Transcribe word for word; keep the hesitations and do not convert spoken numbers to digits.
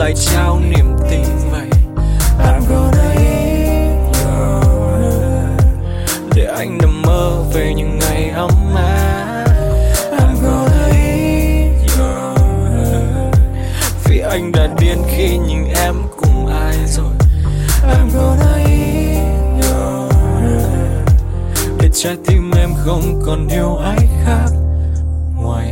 lại trao niềm tin vậy. I'm gonna eat your heart, để anh nằm mơ về những ngày ấm áp. I'm gonna eat your heart, vì anh đã điên khi nhìn em cùng ai rồi. I'm gonna eat your heart, để trái tim em không còn yêu ai khác.